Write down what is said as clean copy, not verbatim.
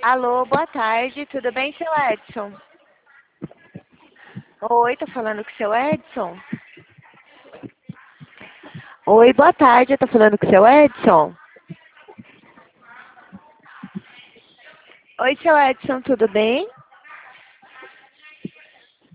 Alô, boa tarde, tudo bem, seu Edson? Oi, tô falando com o seu Edson? Oi, boa tarde, eu tô falando com o seu Edson? Oi, seu Edson, tudo bem?